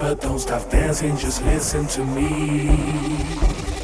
but don't stop dancing, just listen to me.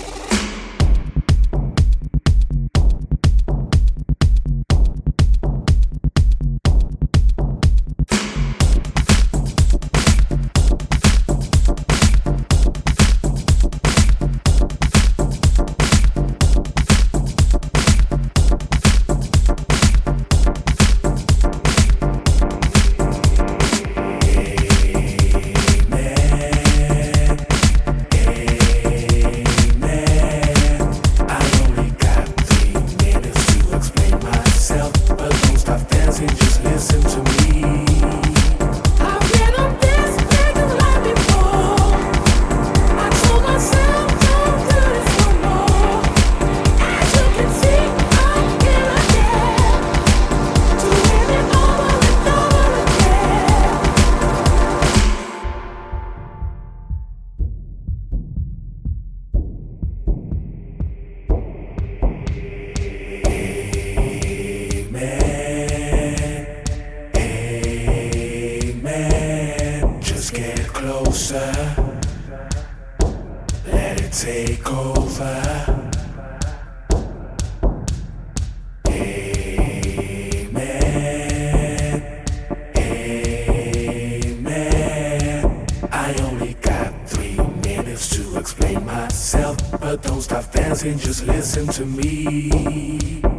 Closer, let it take over. Amen, amen. I only got 3 minutes to explain myself, but don't stop dancing, just listen to me.